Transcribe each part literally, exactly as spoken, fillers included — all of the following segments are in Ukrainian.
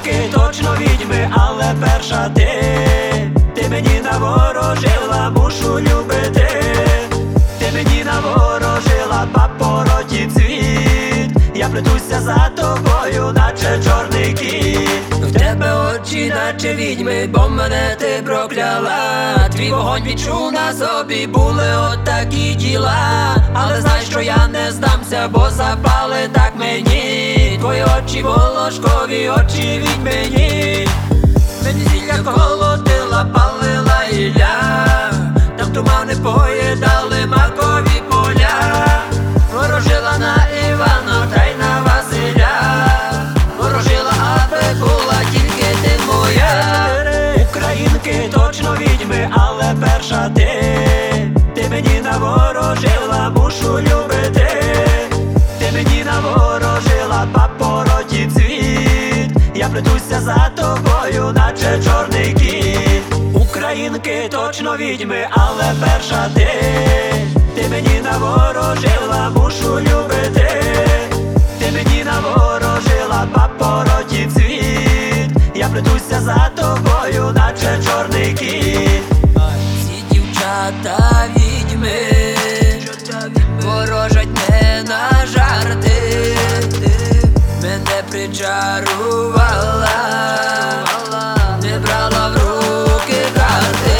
Українки точно відьми, але перша ти. Ти мені наворожила, мушу любити. Ти мені наворожила, папороті цвіт. Я плетуся за тобою, наче чорний кіт. В тебе очі, наче відьми, бо мене ти прокляла. Твій вогонь відчув на собі, були отакі діла. Але знай, що я не здамся, бо запали так мені. Твої очі волошкові, очі відьмині. Мені зілля колотила, палила Ілля. Там тумани поїдали макові поля. Ворожила на Івана та й на Василя. Ворожила, аби була тільки ти моя. Українки точно відьми, але перша ти. Ти мені наворожила, мушу любити. Ти мені наворожила, папороті цвіт. Я плетуся за тобою, наче чорний кіт. Українки точно відьми, але перша ти. Ти мені наворожила, мушу любити. Ти мені наворожила, папороті цвіт. Я плетуся за тобою, наче чорний кіт. Ці дівчата відьми ворожать не на жарти. Мене причарувала, не брала в руки карти.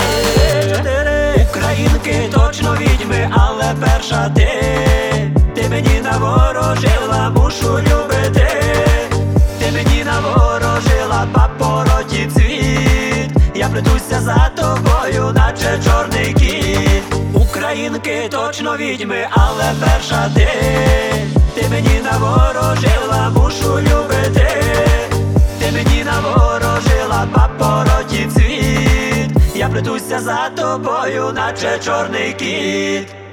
Українки точно відьми, але перша ти. Ти мені наворожила, мушу любити. Ти мені наворожила, папороті цвіт. Я плетуся за тобою, наче чорний кіт. Українки точно відьми, але перша ти. Ти мені наворожила, мушу любити. Ти мені наворожила, папороті цвіт. Я плетуся за тобою, наче чорний кіт.